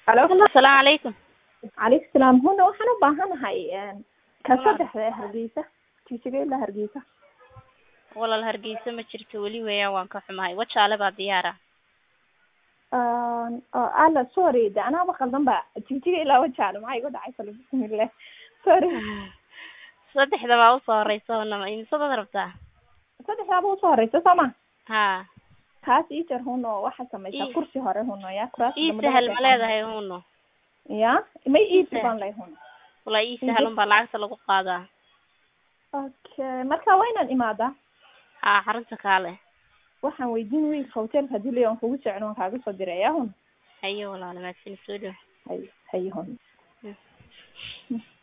Alo. Assalaamu calaykum. Calaykum salaam. Huna waxaan u baahanahay ka saddexda Hargeysa. Jijige ilaa Hargeysa. Walaal Hargeysa ma jirto weli weeyaan waan ka xumahay. Wajaale baa diyaara. Alla sorry de anaba qaldan ba jijige ilaa Wajaale maxay igu dhacay fal bismillah. Sorry. Saddexda baa u soo horeysa nama imsada rabtaa. Saddexda baa u soo horeysa sama. Ha. Kaas ii jar huno waxa sameeyay kursi hore huno ya kuraas ii sahal ma leedahay huno. Ya ma ii tiban lay huno. Wala ii sahal baa lacagta lagu qaadaa. Okay marka waynan imaada. Ha xarunta kaale. Waxaan weydiin wiil hotel hadii leeyahay kugu socon waan kaaga soo diray ya hun. Hayo walaal ma siin soo dhaw. Hayo hun.